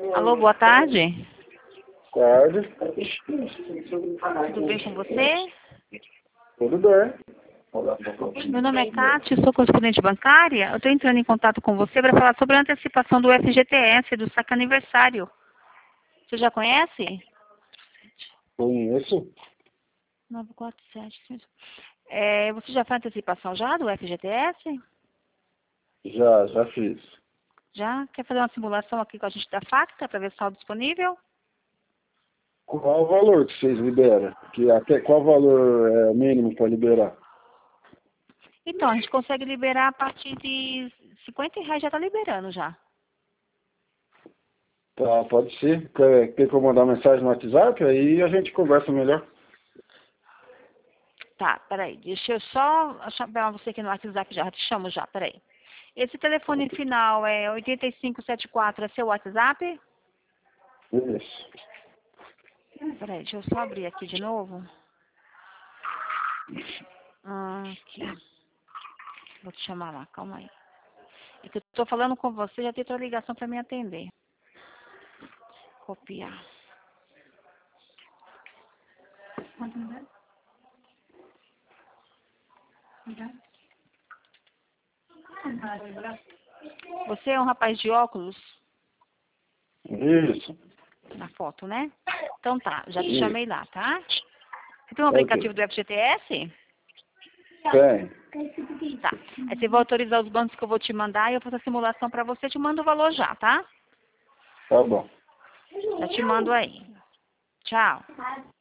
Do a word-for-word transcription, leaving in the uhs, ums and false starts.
Alô, boa tarde. Tarde. Tudo bem com você? Tudo bem. Meu nome é Cátia, sou correspondente bancária. Eu estou entrando em contato com você para falar sobre a antecipação do F G T S, do saque aniversário. Você já conhece? Conheço? nove quatro sete. É, você já fez antecipação já do F G T S? Já, já fiz. Já? Quer fazer uma simulação aqui com a gente da Facta para ver se está disponível? Qual o valor que vocês liberam? Que até qual valor é mínimo para liberar? Então, a gente consegue liberar a partir de cinquenta reais, já está liberando já. Tá, pode ser. Quer, quer que eu mandar mensagem no WhatsApp? Aí a gente conversa melhor. Tá, peraí, deixa eu só chamar você aqui no WhatsApp já, te chamo já, peraí. Esse telefone final é oito cinco sete quatro, é seu WhatsApp? Isso. Peraí, deixa eu só abrir aqui de novo. Ah, aqui. Vou te chamar lá, calma aí. É que eu tô falando com você, já tem outra ligação para me atender. Copiar. Você é um rapaz de óculos? Isso. Na foto, né? Então tá, já te Isso. chamei lá, tá? Você tem um Ok. aplicativo do F G T S? Tem. Tá. Aí você vai autorizar os bancos que eu vou te mandar e eu faço a simulação para você, te mando o valor já, tá? Tá bom. Já te mando aí. Tchau.